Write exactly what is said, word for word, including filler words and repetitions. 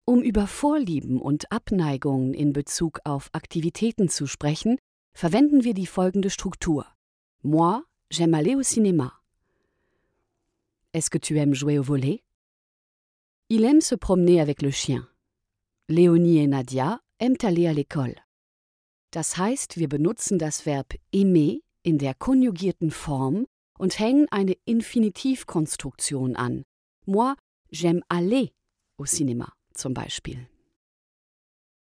Um über Vorlieben und Abneigungen in Bezug auf Aktivitäten zu sprechen, verwenden wir die folgende Struktur. Moi, j'aime aller au cinéma. Est-ce que tu aimes jouer au volley? Il aime se promener avec le chien. Léonie et Nadia aiment aller à l'école. Das heißt, wir benutzen das Verb aimer in der konjugierten Form und hängen eine Infinitivkonstruktion an. Moi, j'aime aller au cinéma zum Beispiel.